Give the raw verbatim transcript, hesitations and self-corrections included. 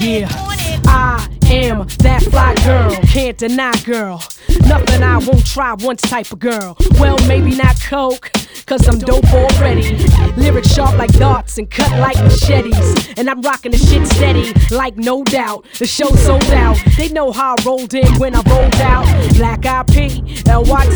Yeah, I am that fly girl, can't deny girl. Nothing I won't try once type of girl. Well, maybe not coke, cause I'm dope already. Lyrics sharp like darts and cut like machetes. And I'm rocking the shit steady, like no doubt. The show sold out, they know how I rolled in when I rolled out. Black I P, L Y